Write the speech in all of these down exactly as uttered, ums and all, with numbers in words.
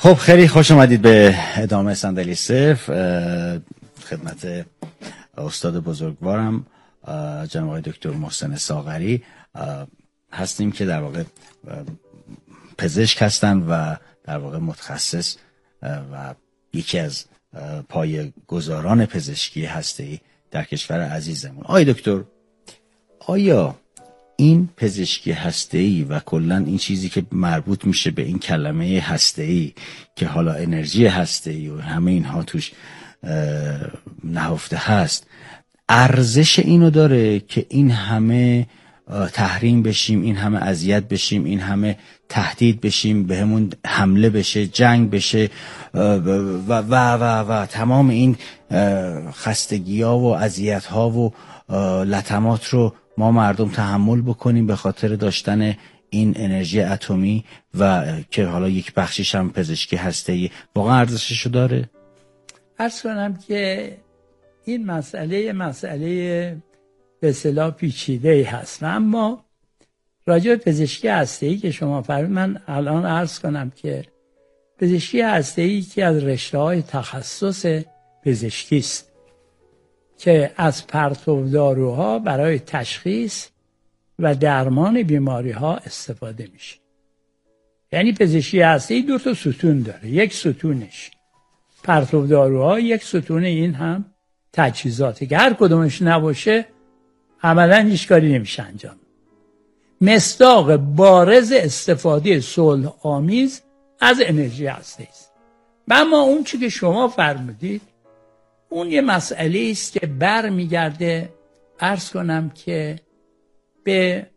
خب خیلی خوش آمدید به ادامه صندلی صفر. خدمت استاد بزرگوارم جناب آقای دکتر محسن ساغری هستیم که در واقع پزشک هستند و در واقع متخصص و یکی از پایه‌گذاران پزشکی هسته‌ای در کشور عزیزمون. آقای دکتر، آیا این پزشکی هسته‌ای و کلا این چیزی که مربوط میشه به این کلمه هسته‌ای که حالا انرژی هسته‌ای و همه اینها توش نهفته هست، ارزش اینو داره که این همه تحریم بشیم، این همه اذیت بشیم، این همه تهدید بشیم، بهمون حمله بشه، جنگ بشه و و و و, و تمام این خستگی‌ها و اذیت‌ها و لطمات رو ما مردم تحمل بکنیم به خاطر داشتن این انرژی اتمی و که حالا یک بخشیش هم پزشکی هسته‌ای؟ واقعا ارزششو داره؟ عرض کنم که این مسئله مسئله به اصطلاح پیچیده‌ای هست، اما راجع به پزشکی هسته‌ای که شما فرمودید، من الان عرض کنم که پزشکی هسته‌ای که از رشته‌های تخصص پزشکی است که از پرتو داروها برای تشخیص و درمان بیماری‌ها استفاده میشه. یعنی پزشکی هسته‌ای دو تا ستون داره. یک ستونش پرتو داروها، یک ستون این هم تجهیزاته که هر کدومش نباشه عملاً هیچ کاری نمیشه انجام. مصداق بارز استفاده صلح آمیز از انرژی هسته‌ای است. اما اون چی که شما فرمودید اون یه مسئله است که بر میگرده عرض کنم که به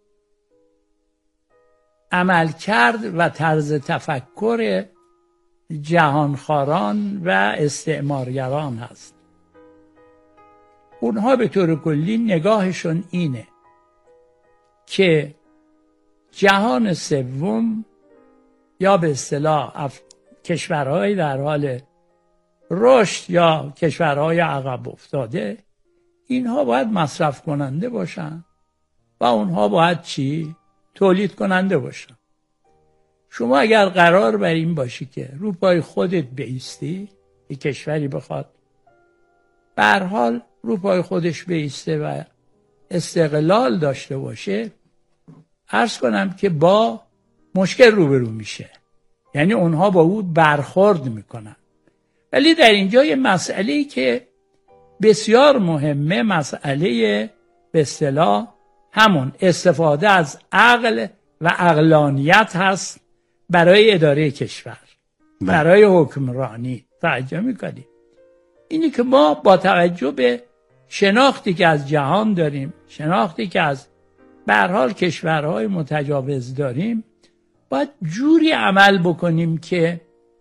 عملکرد و طرز تفکر جهانخواران و استعمارگران هست. اونها به طور کلی نگاهشون اینه که جهان سوم یا به اصطلاح اف... کشورهای در حال رشد یا کشورهای عقب افتاده، اینها باید مصرف کننده باشن و اونها باید چی؟ تولید کننده باشن. شما اگر قرار بر این باشی که رو پای خودت بایستی، یک کشوری بخواد به هر حال رو پای خودش بایسته و استقلال داشته باشه، عرض کنم که با مشکل روبرو میشه. یعنی اونها با او برخورد میکنن. ولی در اینجا یه مسئله‌ای که بسیار مهمه، مسئله به اصطلاح همون استفاده از عقل و عقلانیت هست برای اداره کشور، برای حکمرانی. توجه میکنیم اینی که ما با توجه به شناختی که از جهان داریم، شناختی که از به هر حال کشورهای متجاوز داریم، باید جوری عمل بکنیم که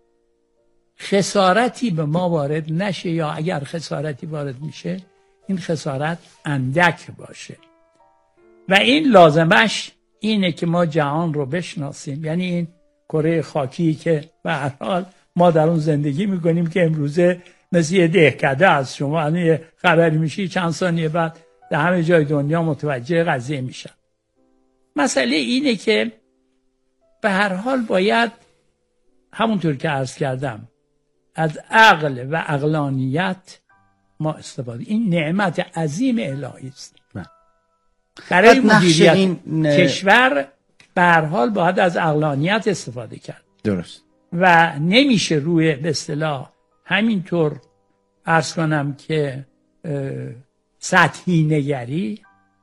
خسارتی به ما وارد نشه، یا اگر خسارتی وارد میشه این خسارت اندک باشه. و این لازمش اینه که ما جهان رو بشناسیم. یعنی این کره خاکی که به هر حال ما در اون زندگی میکنیم که امروزه مثل یه دهکده است. شما الان یه خبری میشی چند ثانیه بعد در همه جای دنیا متوجه قضیه میشن. مسئله اینه که به هر حال باید همونطور که عرض کردم از عقل و عقلانیت ما استفاده. این نعمت عظیم الهی است. برای مدیریت این کشور به هر حال باید از عقلانیت استفاده کرد. درست. و نمیشه روی به اصطلاح همینطور عرض کنم که سطحی نگری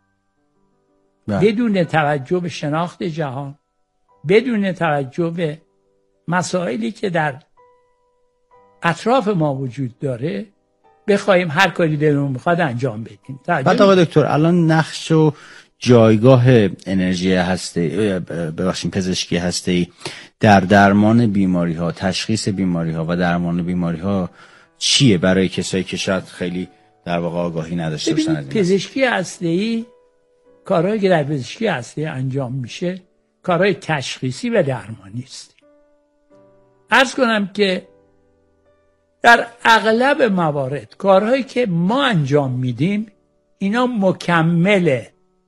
بدون توجه به شناخت جهان، بدون توجه به مسائلی که در اطراف ما وجود داره، بخوایم هر کاری دلمون میخواد انجام بدیم. بعد آقای دکتر، الان نقش و جایگاه انرژی هسته ببخشید پزشکی هسته‌ای در درمان بیماری ها، تشخیص بیماری ها و درمان بیماری ها چیه برای کسایی که شاید خیلی در واقع آگاهی نداشته باشن از این؟ پزشکی هسته‌ای، کارهایی که در پزشکی هسته‌ای انجام میشه کارهای تشخیصی و درمانی است. عرض کنم که در اغلب موارد کارهایی که ما انجام میدیم اینا مکمل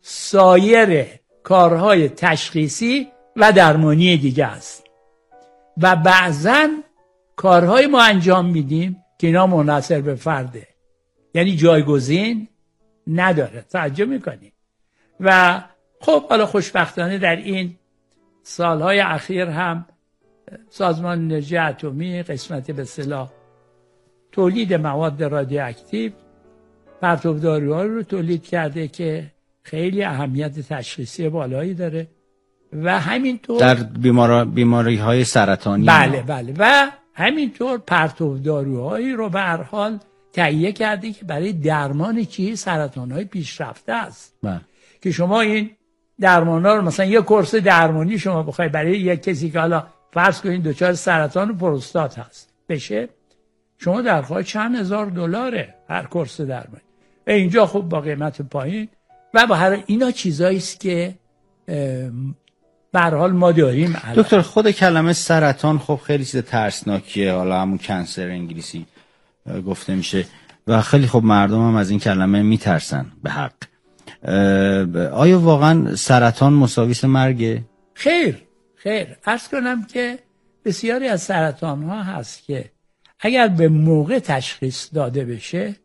سایر کارهای تشخیصی و درمانی دیگه است. و بعضا کارهای ما انجام میدیم که اینا منحصر به فرده، یعنی جایگزین نداره. توجه میکنی؟ و خب حالا خوشبختانه در این سالهای اخیر هم سازمان انرژی اتمی قسمت به اصطلاح تولید مواد رادیواکتیو پرتوداروها رو تولید کرده که خیلی اهمیت تشخیصی بالایی داره و همینطور در بیمار... بیماری های سرطانی. بله بله و همینطور پرتوداروهایی رو به هر حال تهیه کرده که برای درمان چی؟ سرطان‌های پیشرفته است. بله. که شما این درمان‌ها رو مثلا یک کورس درمانی شما بخوای برای یک کسی که حالا فرض کنید دچار سرطان پروستات هست بشه، شما در خواهد چند هزار دلاره هر کورس درمانی. و اینجا خب با قیمت پایین و با هر اینا چیزایی است که به هر حال ما داریم. دکتر خود کلمه سرطان خب خیلی چیز ترسناکیه، حالا همون کنسر انگلیسی گفته میشه و خیلی خب مردم هم از این کلمه میترسن به حق. آیا واقعا سرطان مساویس مرگه؟ خیر خیر عرض کنم که بسیاری از سرطان ها هست که اگر به موقع تشخیص داده بشه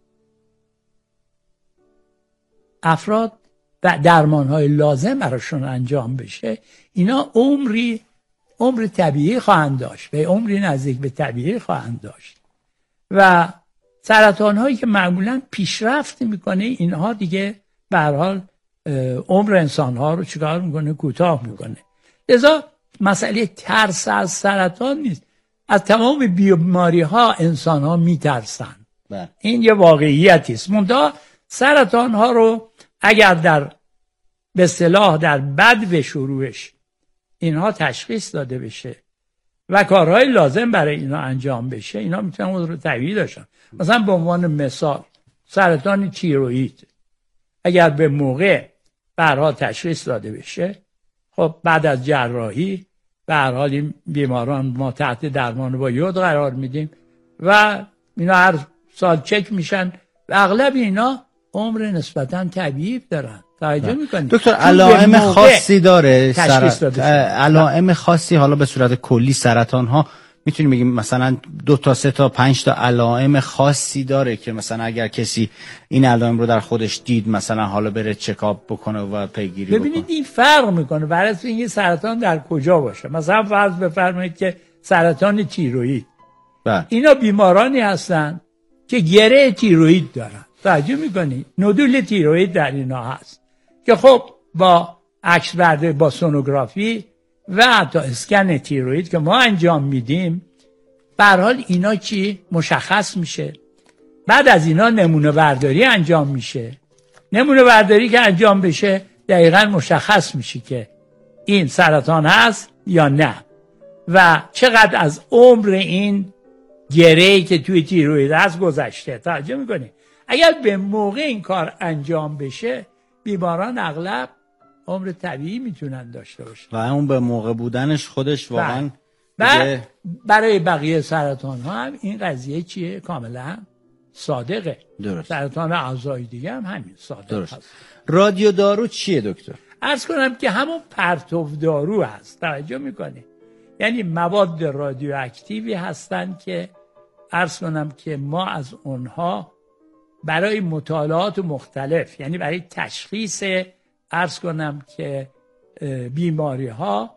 افراد و درمان های لازم براشون انجام بشه، اینا عمری عمر طبیعی خواهند داشت و عمری نزدیک به طبیعی خواهند داشت. و سرطان هایی که معمولا پیشرفت میکنه اینها دیگه به هر حال عمر انسان ها رو چیکار میکنه؟ کوتاه میکنه. لذا مسئله ترس از سرطان نیست، از تمام بیماری ها انسان ها میترسن. این یه واقعیتی است. منتها سرطان ها رو اگر در به اصطلاح در بدو شروعش اینها تشخیص داده بشه و کارهای لازم برای اینا انجام بشه، اینا میتونن اون رو طبیعی داشتن. مثلا به عنوان مثال سرطان تیروئید اگر به موقع به هر حال تشخیص داده بشه، خب بعد از جراحی به هر حال این بیماران ما تحت درمان با یود قرار میدیم و اینا هر سال چک میشن و اغلب اینا عمر نسبتا طبیعی دارن. توجه میکنید دکتر علائم خاصی داره سر... علائم خاصی حالا به صورت کلی سرطان ها میتونیم بگیم مثلا دو تا سه تا پنج تا علائم خاصی داره که مثلا اگر کسی این علائم رو در خودش دید مثلا حالا بره چکاپ بکنه و پیگیری بکنه؟ ببینید این فرق میکنه برای اینکه سرطان در کجا باشه. مثلا فرض بفرمایید که سرطان تیروئید، اینا بیمارانی هستن که گره تیروئید دارن. توجه میکنید؟ نودول تیروئید در اینا هست که خب با عکس برداری با سونوگرافی و حتی اسکن تیروئید که ما انجام میدیم به هر حال اینا چی مشخص میشه. بعد از اینا نمونه برداری انجام میشه. نمونه برداری که انجام بشه دقیقاً مشخص میشه که این سرطان هست یا نه و چقدر از عمر این گره‌ای که توی تیروئید هست گذشته. توجه میکنی؟ اگر به موقع این کار انجام بشه بیماران اغلب عمر طبیعی میتونن داشته باشن و اون به موقع بودنش خودش واقعا دیگه... برای بقیه سرطان ها هم این قضیه چیه؟ کاملا صادقه. درست. سرطان اعضای دیگه هم همین صادق درست. هست. رادیو دارو چیه دکتر؟ عرض کنم که همون پرتو دارو هست. توجه میکنی؟ یعنی مواد رادیواکتیوی هستن که عرض کنم که ما از اونها برای مطالعات مختلف، یعنی برای تشخیص عرض کنم که بیماری ها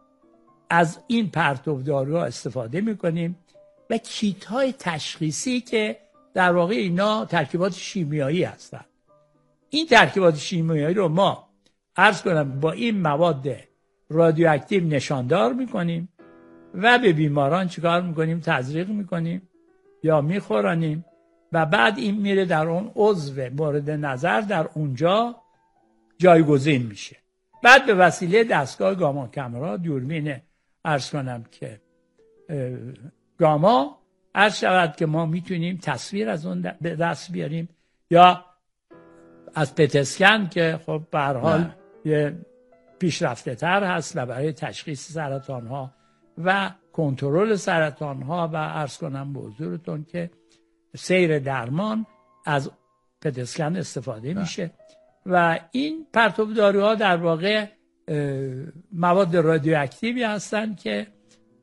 از این پرتو داروها استفاده میکنیم و کیت های تشخیصی که در واقع اینا ترکیبات شیمیایی هستند. این ترکیبات شیمیایی رو ما عرض کنم با این مواد رادیواکتیو نشاندار میکنیم و به بیماران چیکار میکنیم؟ تزریق میکنیم یا میخورانیم و بعد این میره در اون عضو مورد نظر در اونجا جایگزین میشه. بعد به وسیله دستگاه گاما کامرا دوربین عرض کنم که گاما عرض شود که ما میتونیم تصویر از اون به دست بیاریم یا از پت اسکن که خب به هر حال یه پیشرفته تر هست و برای تشخیص سرطان ها و کنترل سرطان ها و عرض کنم به حضورتون که سیر درمان از پت اسکن استفاده میشه و این پرتو داروها در واقع مواد رادیواکتیوی هستن که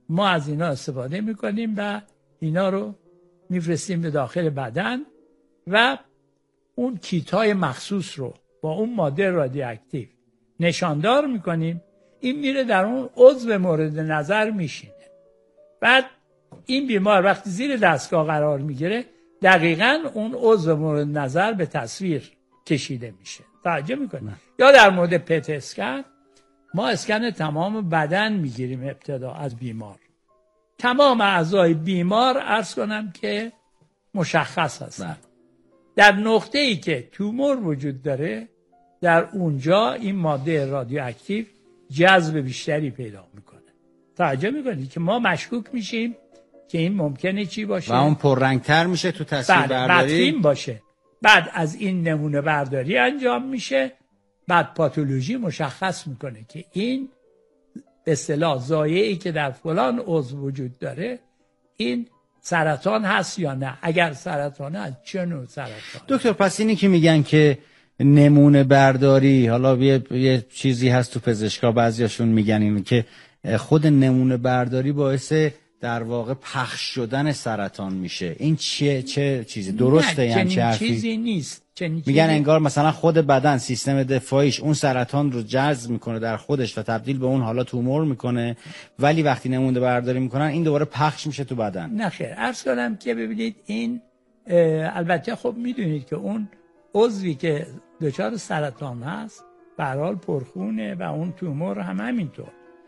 ما از اینا استفاده میکنیم و اینا رو میفرستیم به داخل بدن و اون کیت های مخصوص رو با اون ماده رادیواکتیو نشاندار میکنیم. این میره در اون عضو مورد نظر میشینه. بعد این بیمار وقتی زیر دستگاه قرار میگیره دقیقاً اون عضو مورد نظر به تصویر کشیده میشه. توجه میکنه. یا در مورد پت اسکن ما اسکن تمام بدن میگیریم ابتدا از بیمار. تمام اعضای بیمار عرض کنم که مشخص هستن. در نقطه ای که تومور وجود داره در اونجا این ماده رادیواکتیو جذب بیشتری پیدا میکنه. توجه میکنید که ما مشکوک میشیم که این ممکنه چی باشه؟ و اون پررنگتر میشه تو تصویر برداری باشه. بعد از این نمونه برداری انجام میشه. بعد پاتولوژی مشخص میکنه که این به اصطلاح ضایعی که در فلان عضو وجود داره این سرطان هست یا نه. اگر سرطانه از چه نوع سرطان؟ دکتر پس اینی که میگن که نمونه برداری، حالا یه, یه چیزی هست تو پزشکا بعضیاشون میگن این که خود نمونه برداری باعث در واقع پخش شدن سرطان میشه. این چیه چه چیزی درسته؟ یعنی چه حرفی؟ چیزی نیست. میگن انگار مثلا خود بدن سیستم دفاعیش اون سرطان رو جذب میکنه در خودش و تبدیل به اون حالا تومور میکنه، ولی وقتی نمونه برداری میکنن این دوباره پخش میشه تو بدن. نه خیر. عرض کنم که ببینید این البته خب میدونید که اون عضوی که دچار سرطان هست به هر حال پرخونه و اون تومور هم همینطور.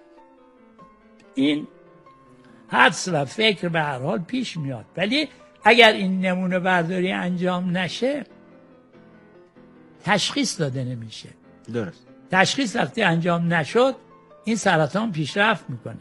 این حدس و فکر به هر حال پیش میاد، ولی اگر این نمونه برداری انجام نشه تشخیص داده نمیشه. درست. تشخیص وقتی انجام نشد این سرطان پیشرفت میکنه،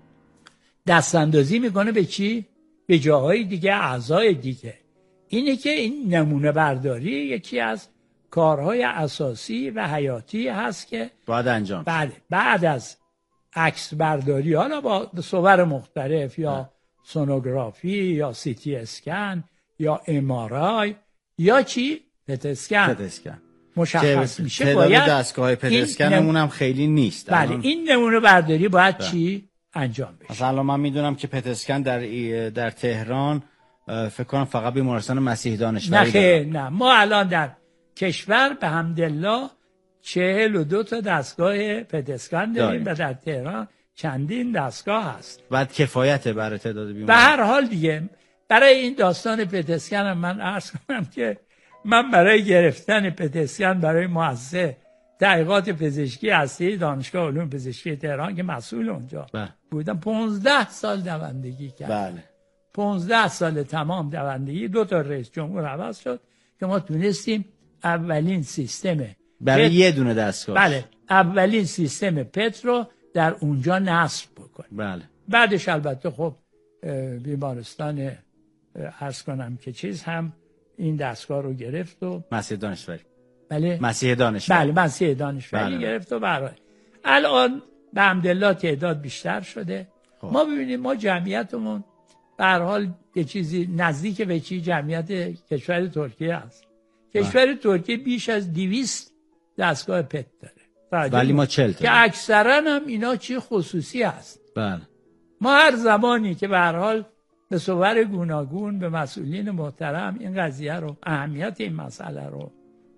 دستاندازی میکنه به چی؟ به جاهای دیگه، اعضای دیگه. اینه که این نمونه برداری یکی از کارهای اساسی و حیاتی هست که باید انجام شد. بعد بعد از عکس برداری، حالا با صور مختلف یا اه. سونوگرافی یا سی تی اسکن یا ام آر آی یا چی؟ پت اسکن. پت اسکن مشخص میشه. تعداد دستگاه پت اسکنمون هم خیلی نیست. بله الان... این نمونه برداری باید ده. چی انجام بشه؟ مثلا من میدونم که پت اسکن در ای... در تهران فکر کنم فقط بیمارستان مسیح دانشوری نه نه ما الان در کشور به حمدالله چهل و دو تا دستگاه پت اسکن داریم و در تهران چندین دستگاه هست. بعد کفایته برای تعداد بیماران. به هر حال دیگه برای این داستان پت اسکن من عرض کنم که من برای گرفتن پت اسکن برای مؤسسه تحقیقات پزشکی هستی دانشگاه علوم پزشکی تهران که مسئول اونجا بله. بودم پانزده سال دوندگی کردم. بله. پانزده سال تمام دوندگی. دو تا رئیس جمهور عوض شد که ما تونستیم اولین سیستم برای یه دونه دستگاه بله اولین سیستم پت رو در اونجا نصب بکنیم. بله. بعدش البته خب بیمارستان عرض کنم که چیز هم این دستگاه رو گرفت و مسیح دانشوری. بله مسیح دانشوری. بله مسیح دانشوری بله. گرفت و برای الان به حمدالله تعداد بیشتر شده. خب. ما ببینیم ما جمعیتمون به هر حال یه چیزی نزدیک به چی جمعیت کشور ترکیه است. کشور ترکیه بیش از دویست دستگاه پت داره. ولی ما چهل تا. که اکثرا هم اینا چی خصوصی هست. بله. ما هر زمانی که به هر حال به صور گوناگون به مسئولین محترم این قضیه رو اهمیت این مسئله رو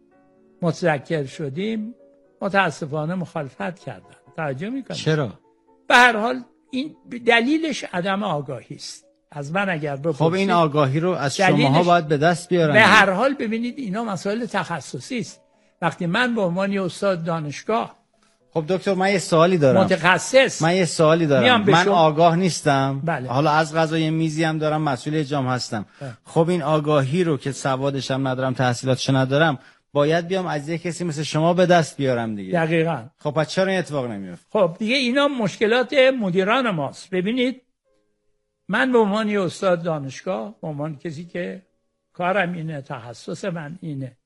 متذکر شدیم متاسفانه مخالفت کردن. توجه میکنید؟ چرا؟ به هر حال این دلیلش عدم آگاهی است. از من اگر بپرسید خب این آگاهی رو از شماها باید به دست بیارن. به هر حال ببینید اینا مسائل تخصصی است. وقتی من به عنوان استاد دانشگاه خب دکتر من یه سوالی دارم. متخصص من یه سوالی دارم. من شما... آگاه نیستم. بله. حالا از قضا یه میزی هم دارم مسئول اجام هستم. بله. خب این آگاهی رو که سوادش هم ندارم تحصیلاتش ندارم باید بیام از یه کسی مثل شما به دست بیارم دیگه. دقیقاً. خب پس چرا این اتفاق نمیفته؟ خب دیگه اینا مشکلات مدیران ماست. ببینید من به عنوان استاد دانشگاه به عنوان کسی که کارم اینه تخصص من اینه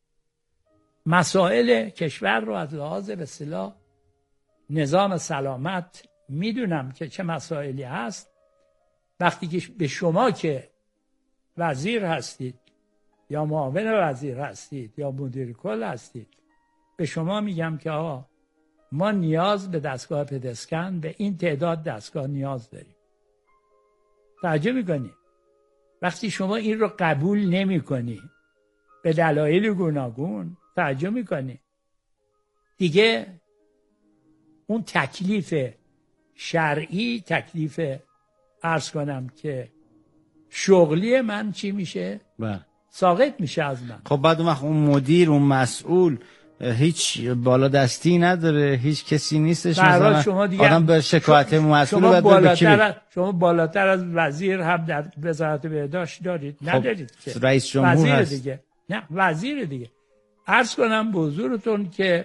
مسائل کشور رو از لحاظ به اصطلاح نظام سلامت میدونم که چه مسائلی هست. وقتی که به شما که وزیر هستید یا معاون وزیر هستید یا مدیر کل هستید به شما میگم که آقا ما نیاز به دستگاه پت اسکن به این تعداد دستگاه نیاز داریم. توجه میکنی؟ وقتی شما این رو قبول نمی کنی به دلایل گوناگون، توجه میکنی دیگه اون تکلیف شرعی، تکلیف عرض کنم که شغلی من چی میشه؟ بله. ساقط میشه از من. خب بعد اون اون مدیر، اون مسئول هیچ بالا دستی نداره، هیچ کسی نیستش مثلا شما دیگه آدم به شکایت مسئول شما باید بالاتر از شما بالاتر از وزیر هم در وزارت بهداشت دارید؟ خب ندارید که رئیس جمهور وزیر هست دیگه. نه وزیر دیگه. عرض کنم به حضورتون که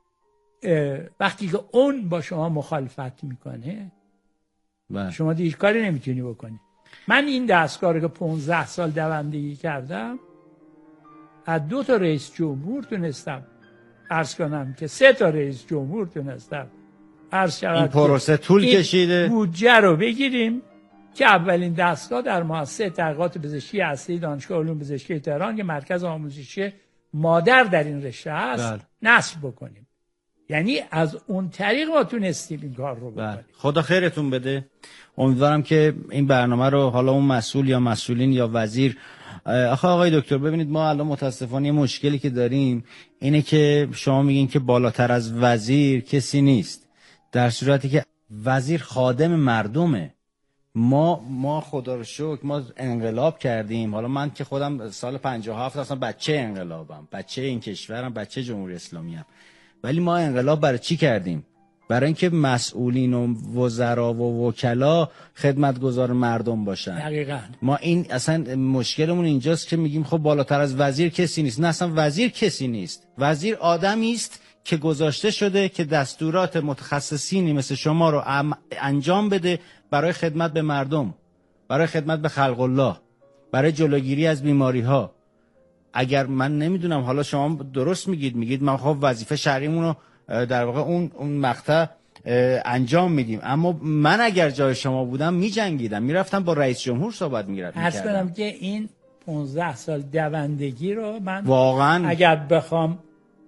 وقتی که اون با شما مخالفت میکنه بله. شما دیگه کاری نمیتونی بکنی. من این دستگاه رو که پانزده سال دوندگی کردم از دو تا رئیس جمهور تونستم عرض کنم که سه تا رئیس جمهور تونستم عرض شود این پروسه طول کشیده بودجه رو بگیریم که اولین دستگاه در مؤسسه تحقیقات پزشکی اصلی دانشگاه علوم پزشکی تهران که مرکز آموزشی مادر در این رشته است بله. نصب بکنیم. یعنی از اون طریق ما تونستیم این کار رو بکنیم. خدا خیرتون بده. امیدوارم که این برنامه رو حالا اون مسئول یا مسئولین یا وزیر، آخه آقای دکتر ببینید ما الان متاسفانه یه مشکلی که داریم اینه که شما میگین که بالاتر از وزیر کسی نیست، در صورتی که وزیر خادم مردمه. ما ما خدا رو شکر ما انقلاب کردیم. حالا من که خودم سال پنجاه و هفت اصلا بچه انقلابم، بچه این کشورم، بچه جمهوری اسلامی ام. ولی ما انقلاب برای چی کردیم؟ برای اینکه مسئولین و وزرا و وکلا خدمتگزار مردم باشن. دقیقاً. ما این اصلا مشکلمون اینجاست که میگیم خب بالاتر از وزیر کسی نیست. نه اصلا وزیر کسی نیست. وزیر آدمی است که گذاشته شده که دستورات متخصصینی مثل شما رو انجام بده برای خدمت به مردم، برای خدمت به خلق الله، برای جلوگیری از بیماری ها. اگر من نمیدونم، حالا شما درست میگید، میگید ما خب وظیفه شرعیمون رو در واقع اون اون مقطع انجام میدیم، اما من اگر جای شما بودم میجنگیدم، میرفتم با رئیس جمهور صحبت میکردم. عرض کنم که این پانزده سال دوندگی رو من واقعا اگر بخوام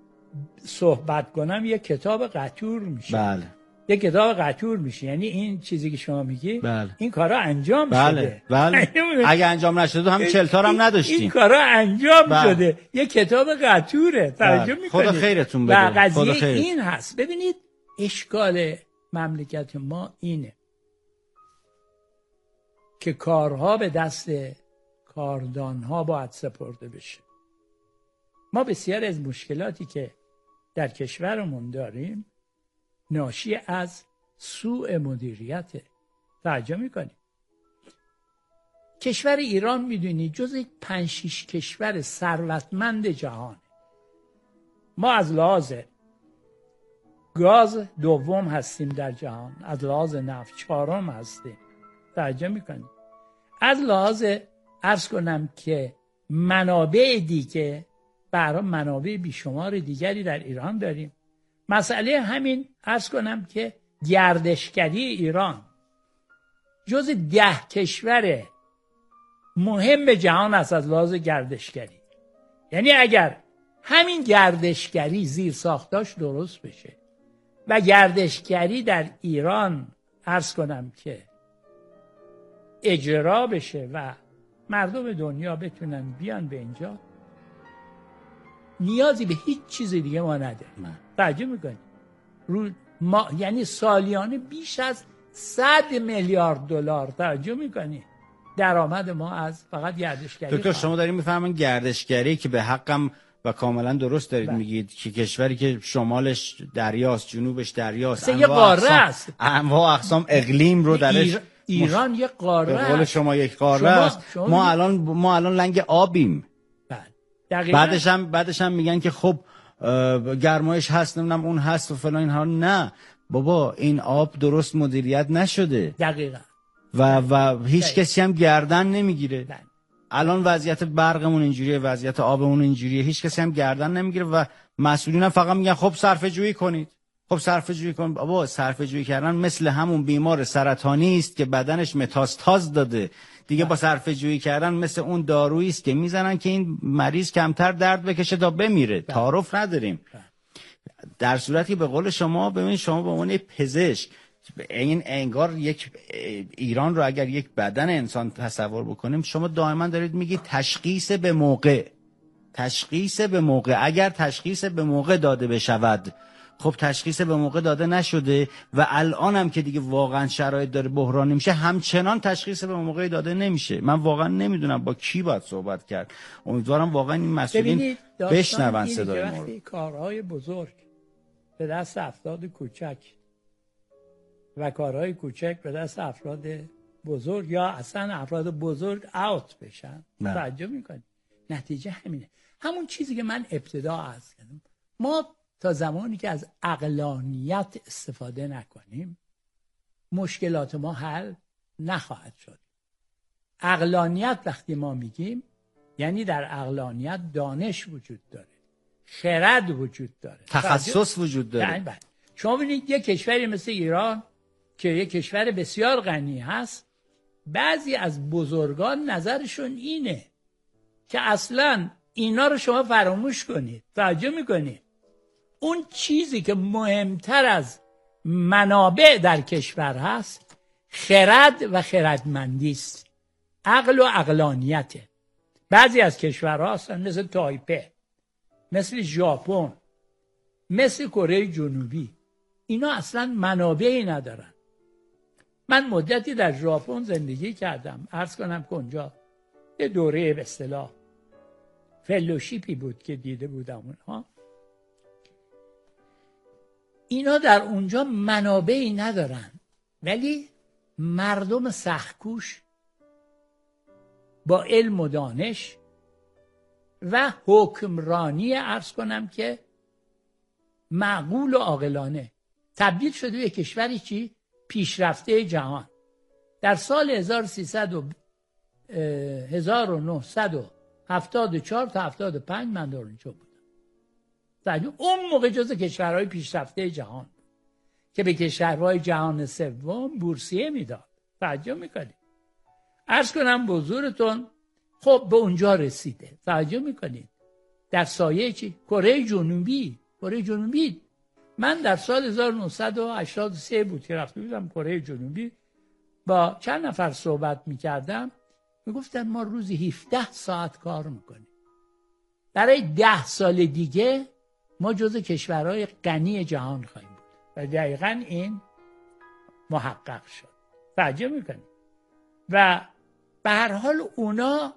صحبت کنم یه کتاب قطور میشه. بله. یه کتاب قطور میشه. یعنی این چیزی که شما میگی بله. این کارا انجام بله. شده. بله. اگه انجام نشده هم چهل تا هم نداشتیم. این کارا انجام بله. شده. یه کتاب قطوره. توجه میکنید؟ خدا خیرتون بده. و قضیه خیر. این هست. ببینید اشکال مملکت ما اینه که کارها به دست کاردانها باید سپرده بشه. ما بسیار از مشکلاتی که در کشورمون داریم ناشی از سوء مدیریت. توجه میکنی؟ کشور ایران میدونی جز یک پنج شیش کشور ثروتمند جهانه. ما از لحاظ گاز دوم هستیم در جهان، از لحاظ نفت چهارم هستیم. توجه میکنی؟ از لحاظ عرض کنم که منابع دیگه، برای منابع بیشمار دیگری در ایران داریم. مسئله همین عرض کنم که گردشگری ایران جز ده کشور مهم جهان است از لحاظ گردشگری. یعنی اگر همین گردشگری زیر ساختاش درست بشه و گردشگری در ایران عرض کنم که اجرا بشه و مردم دنیا بتونن بیان به اینجا، نیازی به هیچ چیز دیگه ما نداریم. توجه میکنید؟ رو ما یعنی سالیانه بیش از صد میلیارد دلار توجه میکنید درآمد ما از فقط گردشگری. دکتر شما دارین میفهمن گردشگری که به حقم و کاملا درست دارید میگید که کشوری که شمالش دریاست، جنوبش دریاست، یه قاره است، انواع اقسام اقلیم رو درش ایر... ایران مش... یه قاره است. به قول شما یک قاره است. ما الان ما الان لنگ آبیم. دقیقاً. بعدش هم بعدش هم میگن که خب گرمایش هست، نمیدونم اون هست و فلان اینها. نه بابا، این آب درست مدیریت نشده. دقیقاً. و و هیچ دقیقا. کسی هم گردن نمیگیره. دقیقا. الان وضعیت برقمون اینجوریه، وضعیت آبمون اینجوریه، هیچ کسی هم گردن نمیگیره و مسئولین هم فقط میگن خب صرفه جویی کنید. خب صرفه جویی کن. بابا صرفه جویی کردن مثل همون بیمار سرطانی است که بدنش متاستاز داده. دیگه با صرفه جویی کردن مثل اون دارویی است که میزنن که این مریض کمتر درد بکشه تا بمیره. تعارف نداریم. در صورتی به قول شما ببین، شما به عنوان پزشک این انگار یک ایران رو اگر یک بدن انسان تصور بکنیم، شما دائما دارید میگید تشخیص به موقع، تشخیص به موقع. اگر تشخیص به موقع داده بشود، خب تشخیص به موقع داده نشده و الان هم که دیگه واقعا شرایط داره بحرانی میشه، همچنان تشخیص به موقع داده نمیشه. من واقعا نمیدونم با کی باید صحبت کرد. امیدوارم واقعا این مسئولین بشنون صدای ما. وقتی کارهای بزرگ به دست افراد کوچک و کارهای کوچک به دست افراد بزرگ یا اصلا افراد بزرگ اوت بشن، توجه میکنید نتیجه همینه. همون چیزی که من ابتدا عرض کردم، ما تا زمانی که از عقلانیت استفاده نکنیم مشکلات ما حل نخواهد شد. عقلانیت وقتی ما میگیم یعنی در عقلانیت دانش وجود داره، خرد وجود داره، تخصص وجود داره. یعنی شما ببینید یک کشوری مثل ایران که یک کشور بسیار غنی هست، بعضی از بزرگان نظرشون اینه که اصلا اینا رو شما فراموش کنید. توجه میکنید اون چیزی که مهمتر از منابع در کشور هست خرد و خردمندی است، عقل و عقلانیته. بعضی از کشورها هستن مثل تایپه، مثل ژاپن، مثل کره جنوبی، اینا اصلا منابعی ندارن. من مدتی در ژاپن زندگی کردم، عرض کنم که اونجا یه دوره به اصطلاح فلوشیپی بود که دیده بودم اونها. اینا در اونجا منابعی ندارن ولی مردم سخت‌کوش با علم و دانش و حکمرانی عرض کنم که معقول و عاقلانه تبدیل شده به کشوری چی؟ پیشرفته جهان. در سال هزار و سیصد و هزار و نهصد و هفتاد و چهار تا هفتاد و پنج من در اونجا بودم. اون موقع جز کشورهای پیشرفته جهان که به کشورهای جهان سوم بورسیه میداد. توجه میکنید عرض کنم به حضورتون، خب به اونجا رسیده. توجه میکنید در سایه چی؟ کره جنوبی. کره جنوبی من در سال هزار و نهصد و هشتاد و سه بود که رفته بودم کره جنوبی، با چند نفر صحبت میکردم، میگفتن ما روزی هفده ساعت کار میکنیم. برای ده سال دیگه ما جزو کشورهای غنی جهان خواهیم بود و دقیقاً این محقق شد. توجه میکنید و به هر حال اونا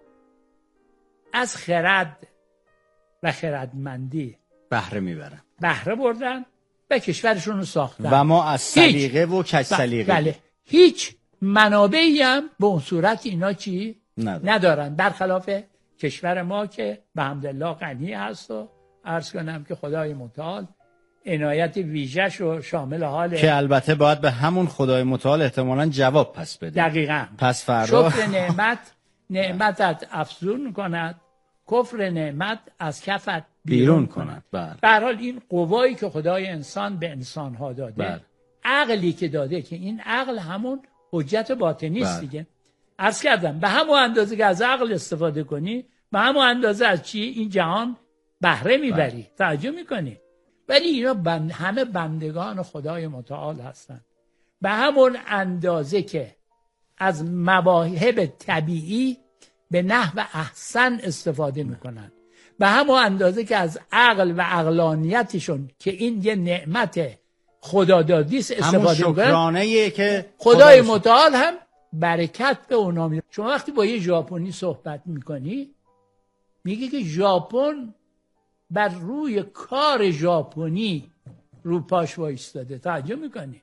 از خرد و خردمندی بهره میبرن، بهره بردن و کشورشون رو ساختن و ما از سلیقه و کج سلیقه بله هیچ منابعی هم به اون صورت اینا چی ندارن, ندارن. برخلاف کشور ما که به حمدالله غنی هست و عرض کنم که خدای متعال عنایت ویژه‌ش و شامل حال که البته باید به همون خدای متعال احتمالاً جواب پس بده. دقیقاً. پس فردا شکر نعمت نعمتت افزون کند، کفر نعمت از کفت بیرون, بیرون کند. بله. به هر حال این قوایی که خدای انسان به انسان‌ها داده، بله. عقلی که داده که این عقل همون حجت باطنی است دیگه. عرض کردم به همون اندازه که از عقل استفاده کنی به همون اندازه از چی این جهان بهره میبری. توجه میکنی؟ ولی اینا بند همه بندگان خدای متعال هستن. به همون اندازه که از مواهب طبیعی به نحو احسن استفاده میکنن، به همون اندازه که از عقل و عقلانیتشون که این یه نعمت خدادادی است استفاده میکنن. همون شکرانه‌ای که خدای متعال هم برکت به اونا میده. شما وقتی با یه ژاپنی صحبت میکنی میگه که ژاپن بر روی کار ژاپنی رو پاش وایستاده. توجه میکنی؟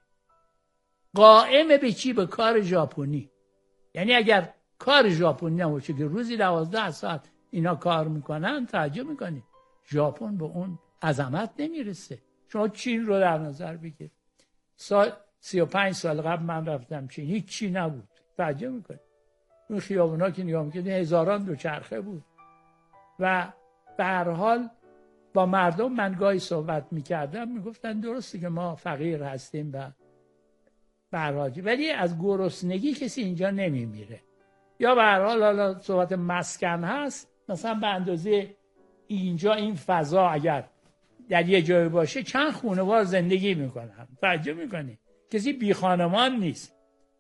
قائم به چی؟ به کار ژاپنی. یعنی اگر کار ژاپنی نباشه که روزی دوازده ساعت اینا کار میکنن، توجه میکنی ژاپن به اون عظمت نمیرسه. شما چین رو در نظر بگیر، سال سی و پنج سال قبل من رفتم چین، هیچ چی نبود. توجه میکنی اون خیابونا که نگاه میکنی هزاران دوچرخه بود و به هر حال با مردم من گاهی صحبت میکردم میگفتن درسته که ما فقیر هستیم و براجی، ولی از گرسنگی کسی اینجا نمیمیره. یا به هر حال حالا صحبت مسکن هست، مثلا به اندازه اینجا این فضا اگر در یه جای باشه چند خانوار زندگی میکنن. توجه میکنی کسی بی خانمان نیست.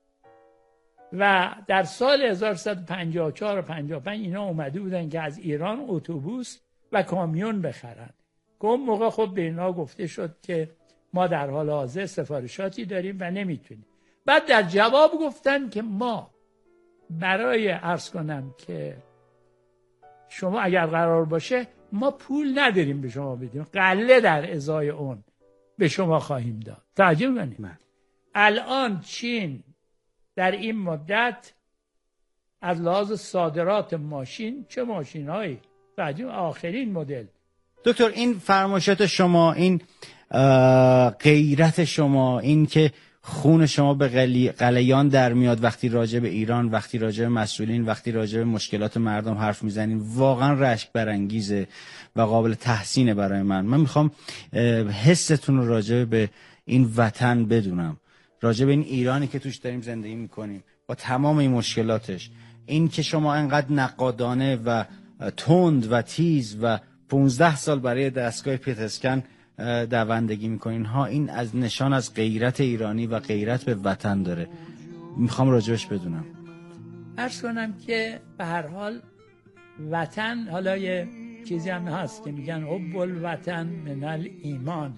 و در سال هزار و سیصد و پنجاه و چهار و پنجاه و پنج اینا اومده بودن که از ایران اتوبوس و کامیون بخرن که اون موقع خب به اینا گفته شد که ما در حال حاضر سفارشاتی داریم و نمیتونیم. بعد در جواب گفتن که ما برای عرض کنم که شما اگر قرار باشه ما پول نداریم به شما بدیم، غله در ازای اون به شما خواهیم داد. توجه کنید الان چین در این مدت از لحاظ صادرات ماشین چه ماشین هایی توجه آخرین مدل. دکتر این فرمایشات شما، این غیرت شما، این که خون شما به قلیان در میاد وقتی راجع به ایران، وقتی راجع به مسئولین، وقتی راجع به مشکلات مردم حرف میزنین، واقعا رشک برانگیزه و قابل تحسینه برای من. من میخوام حستون رو راجع به این وطن بدونم، راجع به این ایرانی که توش داریم زندگی میکنیم با تمام این مشکلاتش. این که شما انقدر نقادانه و تند و تیز و پونزده سال برای دستگاه پتسکن دوندگی میکنین ها، این از نشان از غیرت ایرانی و غیرت به وطن داره. میخوام راجبش بدونم. عرض کنم که به هر حال وطن، حالا یه چیزی هم هست که میگن حب الوطن من الایمان.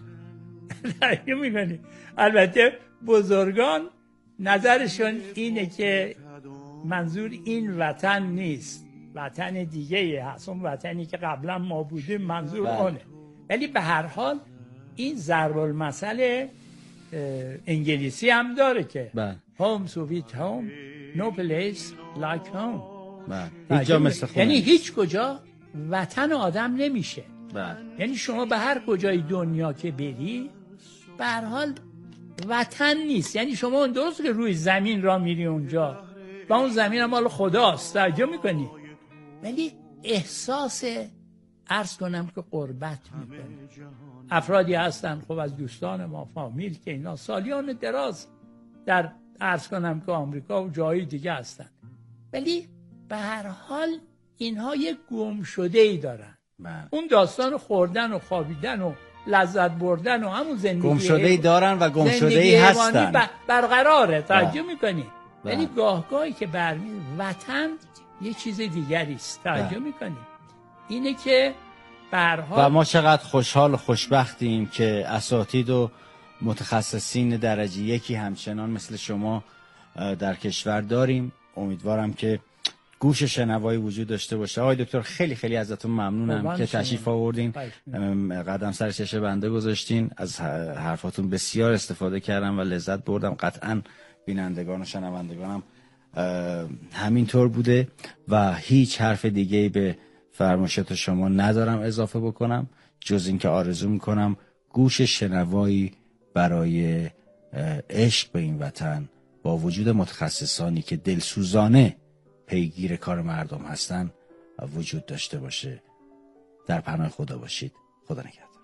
البته بزرگان نظرشون اینه که منظور این وطن نیست، وطن دیگه هست، اون وطنی که قبلا ما بودیم منظور اونه. ولی به هر حال این ضرب المثل انگلیسی هم داره که home sweet home no place like home. هیچ جا مثل خونه. یعنی هیچ کجا وطن آدم نمیشه. بله. یعنی شما به هر کجای دنیا که بری به هر حال وطن نیست. یعنی شما اون درست که روی زمین را میری اونجا و اون زمین هم مال خداست، توجه میکنی، ولی احساس عرض کنم که قربت میکنی. افرادی هستن خب از دوستان ما فامیل که اینا سالیان دراز در عرض کنم که آمریکا و جایی دیگه هستن، ولی به هر حال اینها یک گم شده ای دارن. من. اون داستان خوردن و خوابیدن و لذت بردن و همون زندگی گم شده ای دارن و گم شده ای هستن، برقراره. توجه میکنی؟ ولی گاه گاهی که برمی وطن یه چیز دیگری است. توجه میکنی؟ اینه که برها و ما چقدر خوشحال و خوشبختیم که اساتید و متخصصین درجه یکی همچنان مثل شما در کشور داریم. امیدوارم که گوش شنوایی وجود داشته باشه. آقای دکتر خیلی خیلی ازتون ممنونم که تشریف آوردین، قدم سر چش بنده گذاشتین، از حرفاتون بسیار استفاده کردم و لذت بردم. قطعاً بینندگان و شنوندگانم همینطور بوده و هیچ حرف دیگه‌ای به فرمایشات شما ندارم اضافه بکنم جز اینکه آرزو میکنم گوش شنوایی برای عشق به این وطن با وجود متخصصانی که دلسوزانه پیگیر کار مردم هستن وجود داشته باشه. در پناه خدا باشید. خدا نگهدار.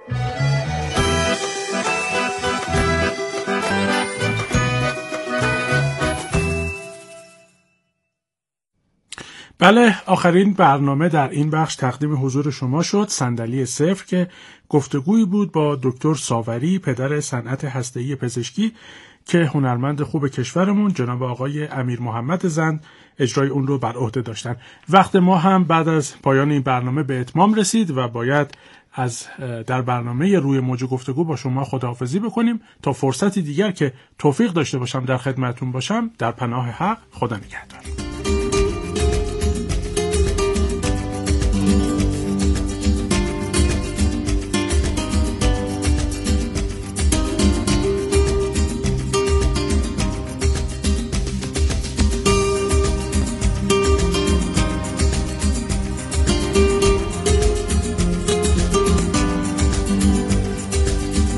بله، آخرین برنامه در این بخش تقدیم حضور شما شد. صندلی صفر که گفتگویی بود با دکتر ساوری، پدر صنعت هسته‌ای پزشکی، که هنرمند خوب کشورمون جناب آقای امیر محمد زند اجرای اون رو بر عهده داشتن. وقت ما هم بعد از پایان این برنامه به اتمام رسید و باید از در برنامه روی موج گفتگو با شما خداحافظی بکنیم تا فرصتی دیگر که توفیق داشته باشم در خدمتتون باشم. در پناه حق. خدا نگهدار.